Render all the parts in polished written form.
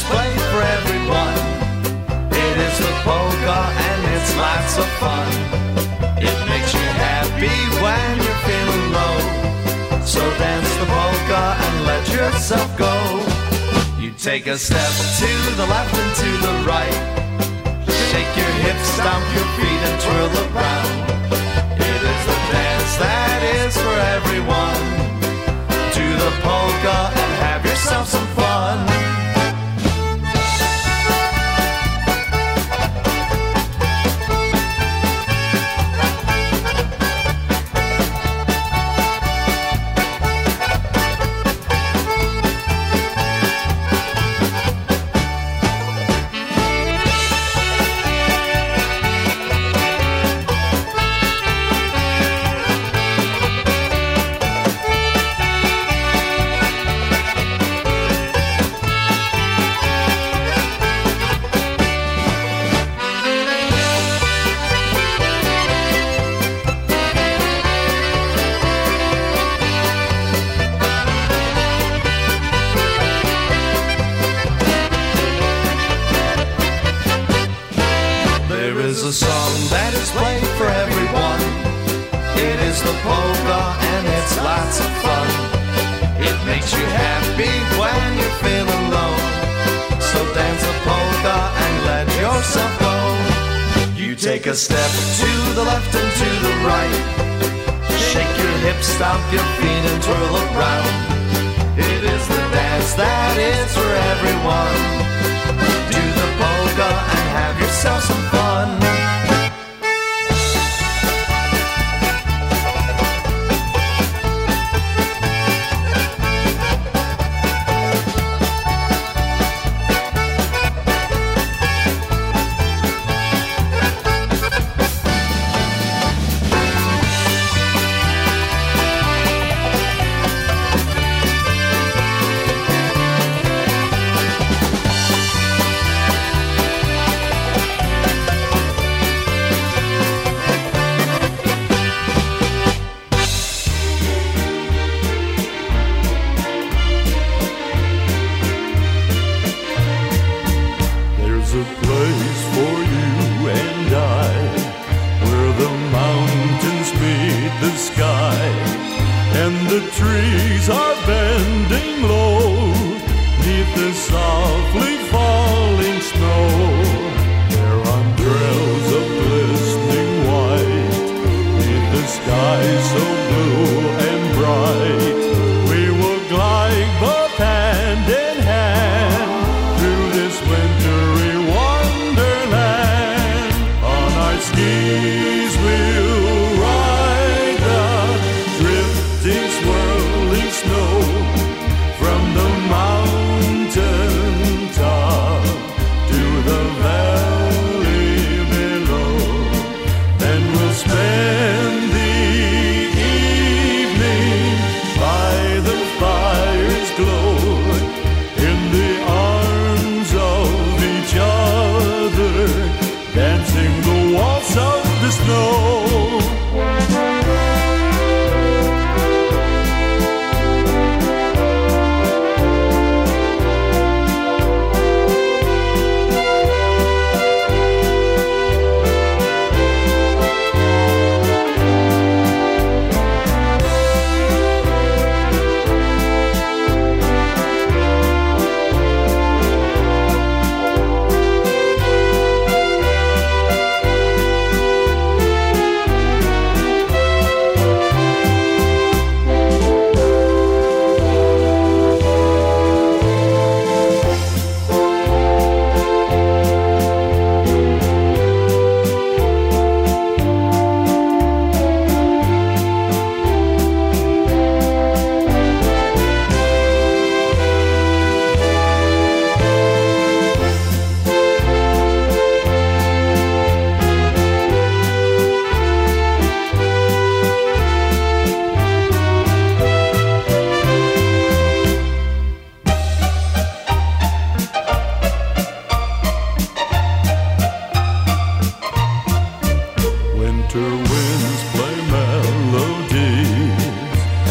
played for everyone. It is the polka and it's lots of fun. It makes you happy when you're feeling low. So dance the polka and let yourself go. You take a step to the left and to the right. Shake your hips, stomp your feet and twirl around. It is the dance that is for everyone. Do the polka and have yourself some fun. There is a song that is played for everyone. It is the polka and it's lots of fun. It makes you happy when you're feeling low. So dance the polka and let yourself go. You take a step to the left and to the right. Shake your hips, stomp your feet and twirl around. It is the dance that is for everyone. Do the polka and have yourself some fun. A place for you and I, where the mountains meet the sky, and the trees are bending low, neath the softly falling snow. There on trails of glistening white, neath the sky so blue and bright, we will glide both hand in hand through this wintry skis will ride the drifting, swirling snow from the mountain top to the valley below. Then we'll spend the evening by the fire's glow, in the arms of each other, dancing the waltz of the snow.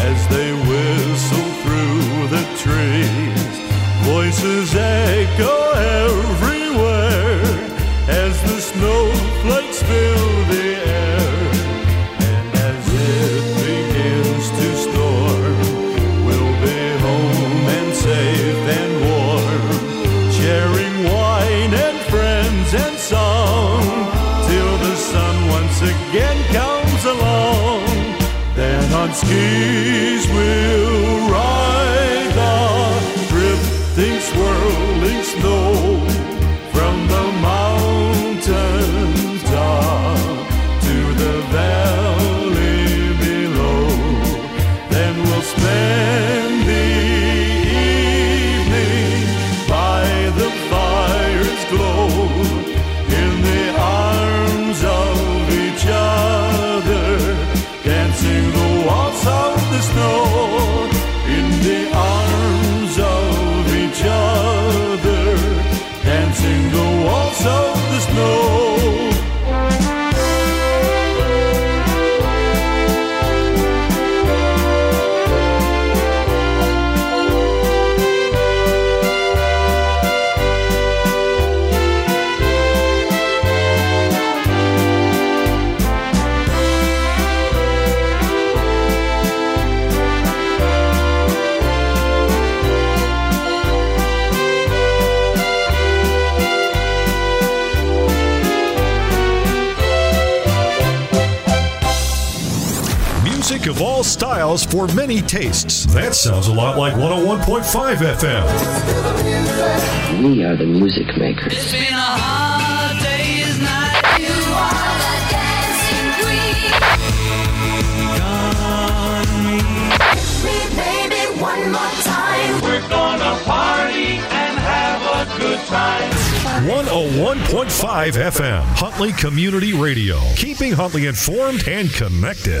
voices echo snowflakes fill the air, and as it begins to storm, we'll be home and safe and warm, sharing wine and friends and song, till the sun once again comes along. Then on skis we'll ride the drifting, swirling snow from the mountain top to the valley below. Then we'll spend the evening by the fire's glow, in the arms of each other, dancing the waltz of the snow, in the arms of each other, dancing the waltz of the snow. Music of all styles for many tastes. That sounds a lot like 101.5 FM. We are the music makers. It's been a hard day's night. You are the dancing queen. Baby, one more time. We're gonna party and have a good time. 101.5 FM, Huntley Community Radio. Keeping Huntley informed and connected.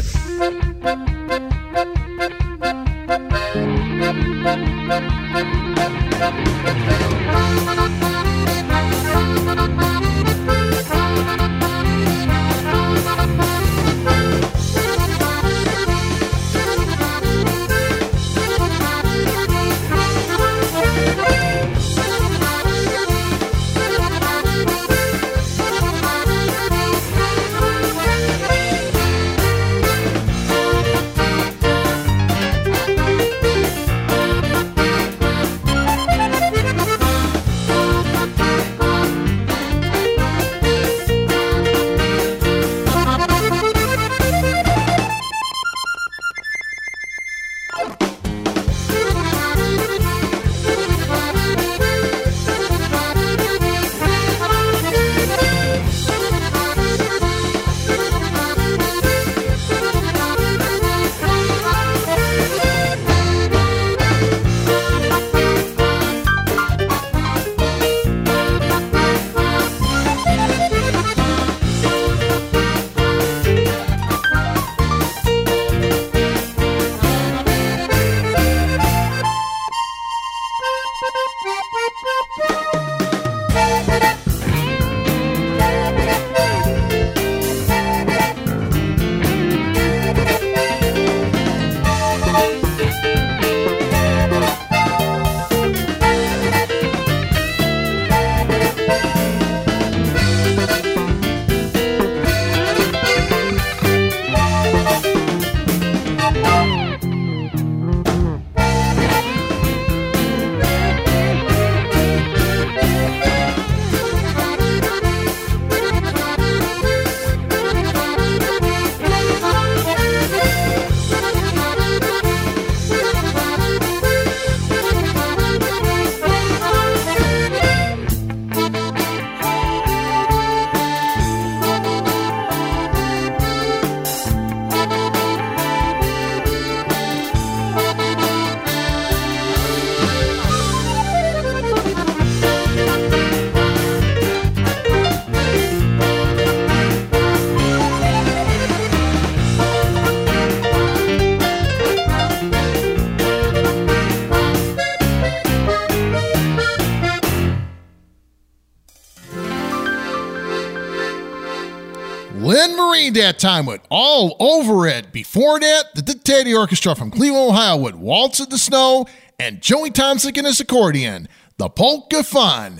Lynn Marie that time with All Over It. Before that, the Teddy Orchestra from Cleveland, Ohio with Waltz in the Snow, and Joey Thompson and his accordion, the Polka Fun.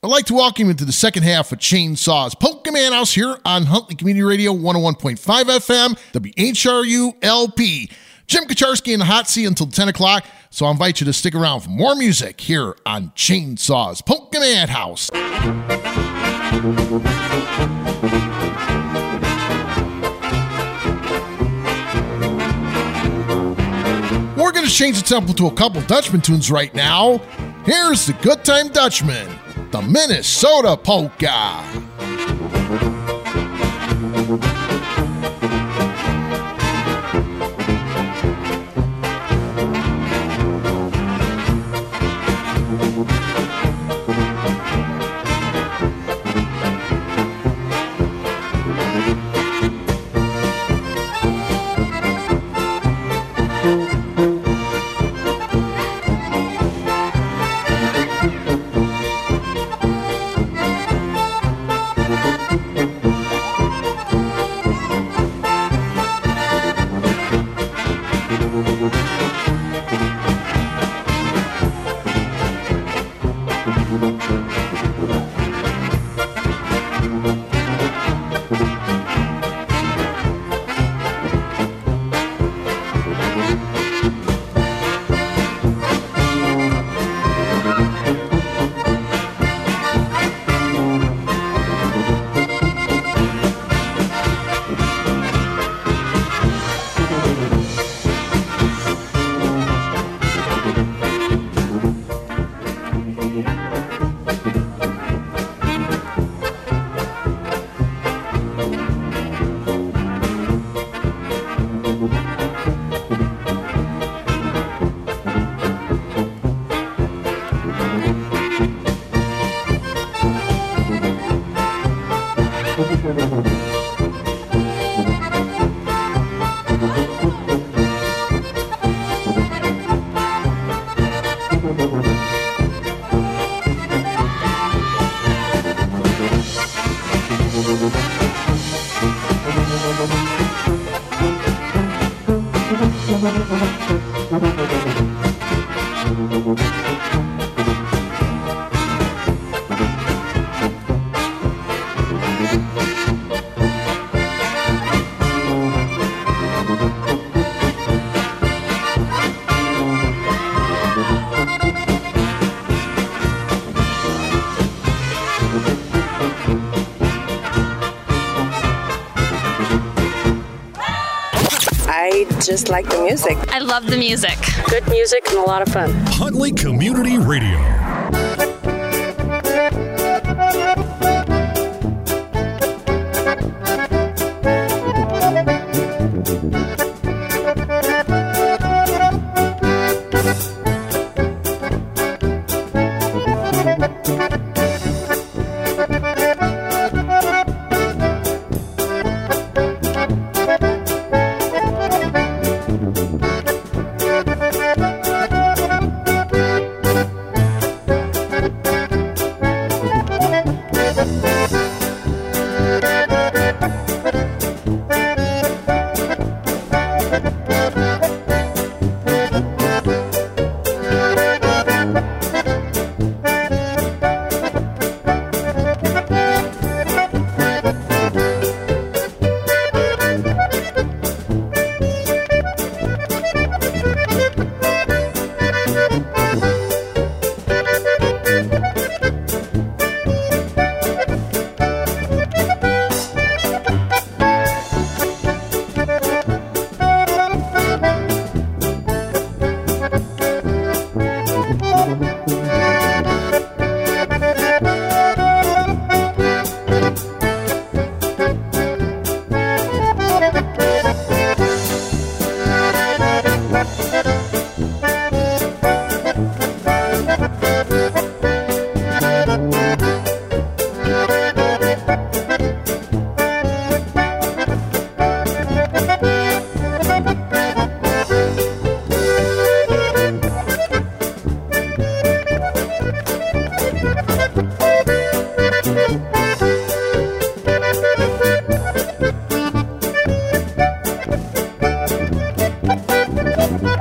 I'd like to welcome you to the second half of Chainsaws Polka Man House here on Huntley Community Radio 101.5 FM, WHRU LP. Jim Kacharski in the hot seat until 10 o'clock, so I invite you to stick around for more music here on Chainsaws Polka Man House. We're going to change the tempo to a couple Dutchman tunes right now. Here's the Good Time Dutchman, the Minnesota Polka. Just like the music. I love the music. Good music and a lot of fun. Huntley Community Radio.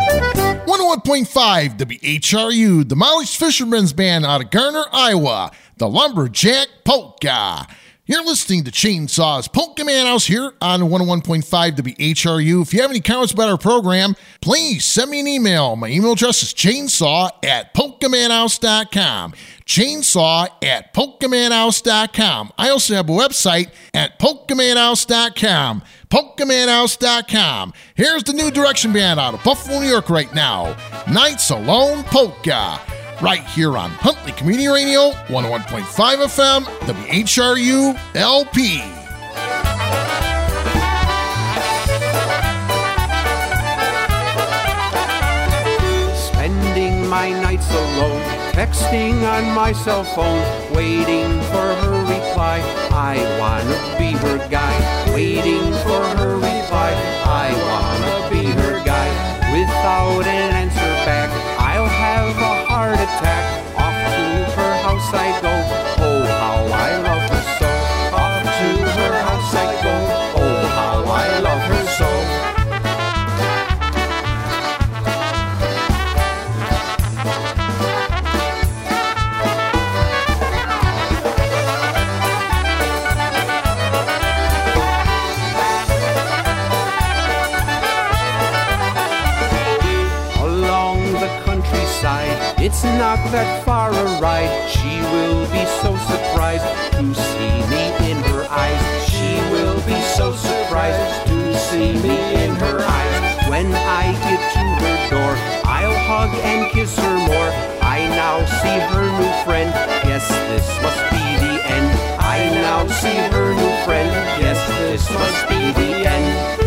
.5 WHRU, the Molly's Fisherman's Band out of Garner, Iowa. the Lumberjack Polka. You're listening to Chainsaw's Polka Man House here on 101.5 WHRU. If you have any comments about our program, please send me an email. My email address is chainsaw@polkamanhouse.com. Chainsaw@polkamanhouse.com. I also have a website at polkamanhouse.com. polkamanhouse.com. Here's the new direction band out of Buffalo, New York right now. Nights Alone Polka. Right here on Huntley Community Radio, 101.5 FM, WHRU LP. Spending my nights alone, texting on my cell phone, waiting for her reply. I wanna be her guy, waiting for her reply. I wanna be her guy. Without an answer back, I'll have a heart attack. Off to her house I go. Oh, how I love her so. Off to her house I go. Oh, how I love her so. It's not that far a ride. She will be so surprised to see me in her eyes. She will be so surprised to see me in her eyes. When I get to her door, I'll hug and kiss her more. I now see her new friend. Yes, this must be the end. I now see her new friend. Yes, this must be the end.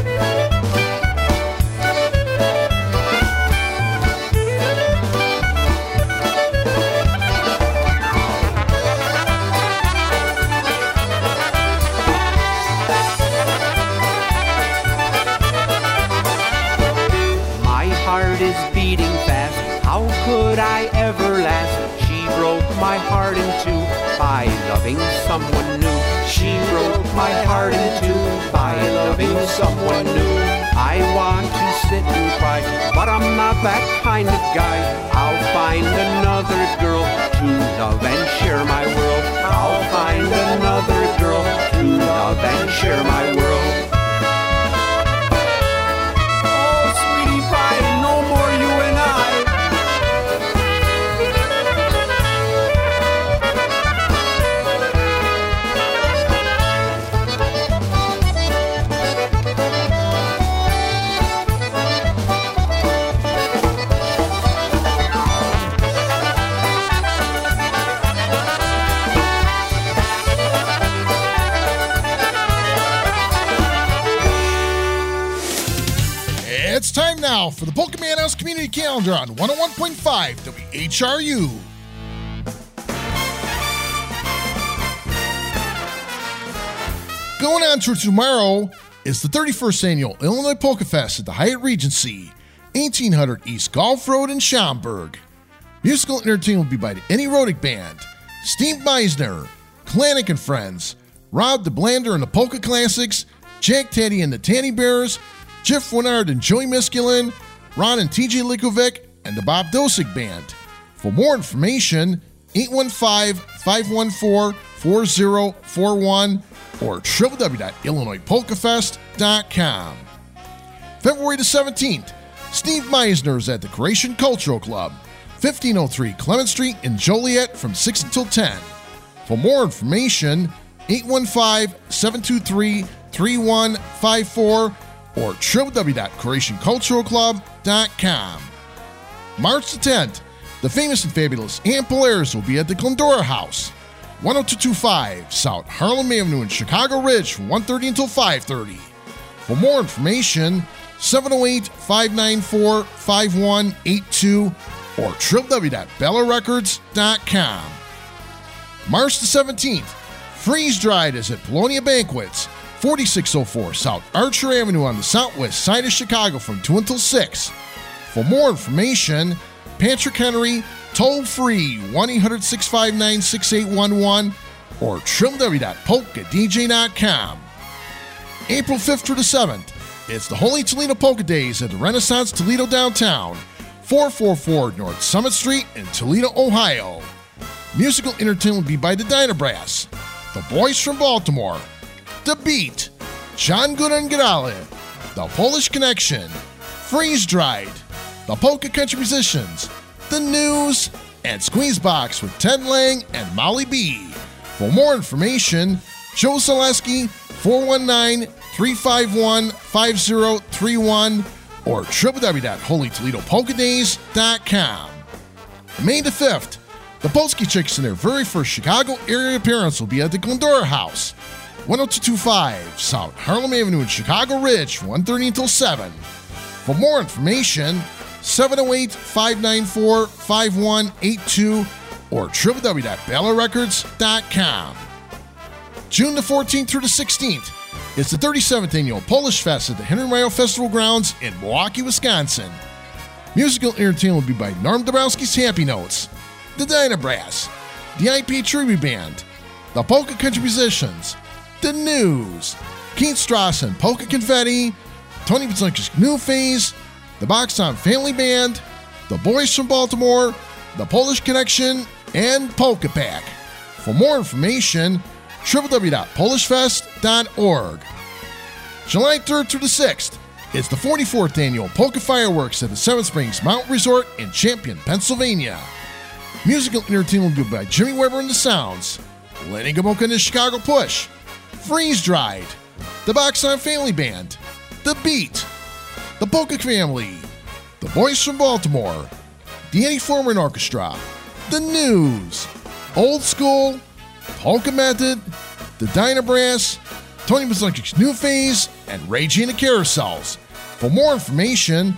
How could I ever last? She broke my heart in two by loving someone new. She broke my heart in two by loving someone new. I want to sit and cry, but I'm not that kind of guy. I'll find another girl to love and share my world. I'll find another girl to love and share my world. Oh, sweetie pie, no more you and I. It's time now for the Polka Man House Community Calendar on 101.5 WHRU. Going on to tomorrow is the 31st Annual Illinois Polka Fest at the Hyatt Regency, 1800 East Golf Road in Schaumburg. Musical entertainment will be by the Any Rodick Band, Steve Meisner, Klanick and Friends, Rob DeBlander and the Polka Classics, Jack Teddy and the Tanny Bears, Jeff Winard and Joey Miskulin, Ron and TJ Likovic, and the Bob Dosick Band. For more information, 815-514-4041 or www.illinoispolkafest.com. February the 17th, Steve Meisner is at the Croatian Cultural Club, 1503 Clement Street in Joliet from 6 until 10. For more information, 815-723-3154 or www.croatianculturalclub.com. March the 10th, the famous and fabulous Ann Polaris will be at the Glendora House, 10225 South Harlem Avenue in Chicago Ridge from 1:30 until 5:30. For more information, 708-594-5182 or www.bellarecords.com. March the 17th, Freeze Dried is at Polonia Banquets, 4604 South Archer Avenue on the southwest side of Chicago from 2 until 6. For more information, Patrick Henry, toll free 1-800-659-6811 or www.polkadj.com. April 5th through the 7th, it's the Holy Toledo Polka Days at the Renaissance Toledo Downtown, 444 North Summit Street in Toledo, Ohio. Musical entertainment will be by the Dynabrass, the Boys from Baltimore, The Beat, John Gooden Gadale, The Polish Connection, Freeze Dried, The Polka Country Musicians, The News, and Squeezebox with Ted Lang and Molly B. For more information, Joe Zaleski, 419-351-5031 or www.holytoledopolkadays.com. May the 5th, the Polsky Chicks in their very first Chicago area appearance will be at the Glendora House, 10225 South Harlem Avenue in Chicago Ridge, 1:30 until 7. For more information, 708-594-5182 or www.bellarecords.com. June the 14th through the 16th is the 37th annual Polish Fest at the Henry Mayo Festival Grounds in Milwaukee, Wisconsin. Musical entertainment will be by Norm Dabrowski's Happy Notes, the Dynabrass, the IP Tribute Band, the Polka Country Musicians, The News, Keith Strassen, Polka Confetti, Tony Pizunki's New Phase, the Boxon Family Band, the Boys from Baltimore, the Polish Connection, and Polka Pack. For more information, www.polishfest.org. July 3rd through the 6th, it's the 44th annual Polka Fireworks at the Seven Springs Mountain Resort in Champion, Pennsylvania. Musical entertainment will be by Jimmy Weber and the Sounds, Lenny Gomulka and the Chicago Push, Freeze Dried, the Boxon Family Band, The Beat, the Polka Family, the Boys from Baltimore, the Eddie Foreman Orchestra, The News, Old School, Polka Method, the Dynabrass, Tony Pizunki's New Phase, and Raging the Carousels. For more information,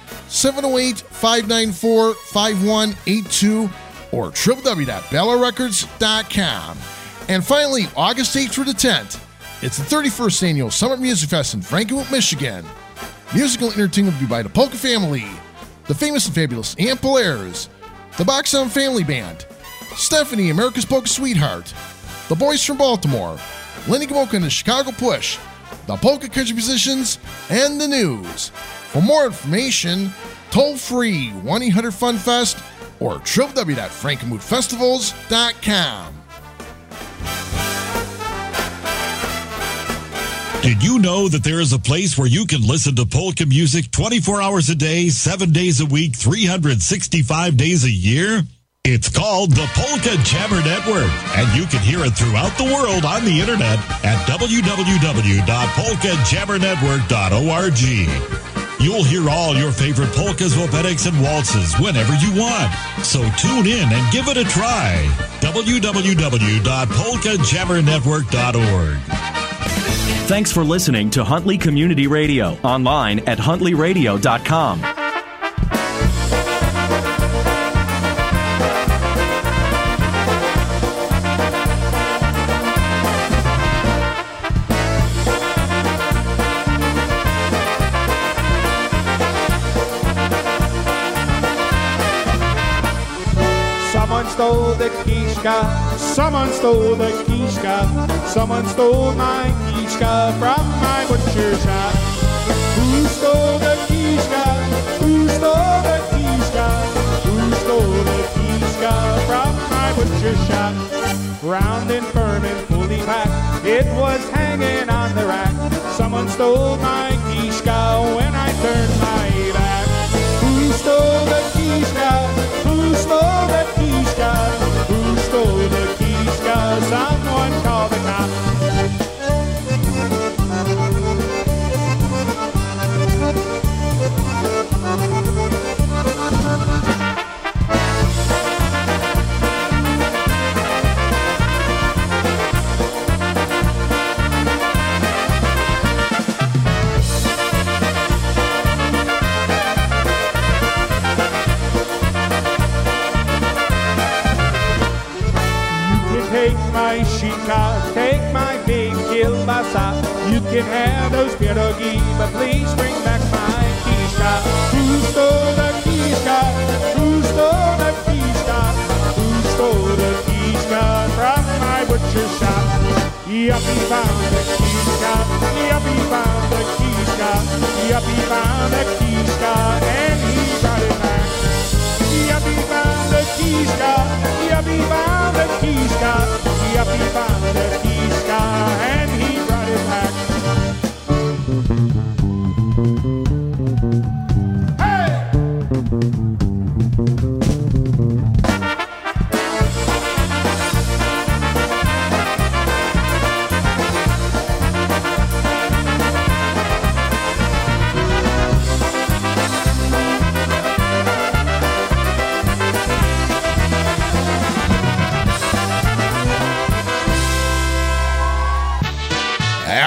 708-594-5182 or www.bellarecords.com. And finally, August 8th through the 10th, it's the 31st annual Summer Music Fest in Frankenmuth, Michigan. Musical entertainment will be by the Polka Family, the Famous and Fabulous Ann Polaris, the Boxon Family Band, Stephanie, America's Polka Sweetheart, the Boys from Baltimore, Lenny Gomulka and the Chicago Push, the Polka Country Musicians, and The News. For more information, toll free 1-800-FUN-FEST or www.frankenmuthfestivals.com. Did you know that there is a place where you can listen to polka music 24 hours a day, 7 days a week, 365 days a year? It's called the Polka Jammer Network, and you can hear it throughout the world on the internet at www.polkajammernetwork.org. You'll hear all your favorite polkas, wopetics, and waltzes whenever you want. So tune in and give it a try. www.polkajammernetwork.org. Thanks for listening to Huntley Community Radio, online at huntleyradio.com. Someone stole the kishka, someone stole the kishka, someone stole my kishka from my butcher shop. Who stole the kishka? Who stole the kishka? Who stole the kishka from my butcher shop? Round and firm and fully packed, it was hanging on the rack. Someone stole my kishka when I turned my back. Who stole the kishka? Who stole the kishka? Who stole the kishka? Someone call the cops. Take my shika, take my big kielbasa. You can have those pierogi, but please bring back my kishka. Who stole the kishka? Who stole the kishka? Who stole the kishka from my butcher shop? Yuppie found the kishka, yuppie found the kishka, yuppie found the kishka, and he brought it back. Yuppie found the kishka, yuppie found the kishka.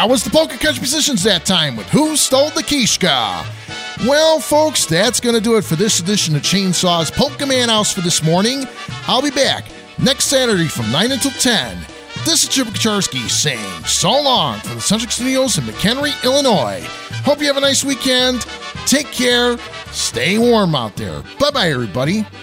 That was the Polka Country Musicians that time with Who Stole the Kishka. Well, folks, that's going to do it for this edition of Chainsaw's Polka Man House for this morning. I'll be back next Saturday from 9 until 10. This is Jim Kacharski saying so long from the Centric Studios in McHenry, Illinois. Hope you have a nice weekend. Take care. Stay warm out there. Bye-bye, everybody.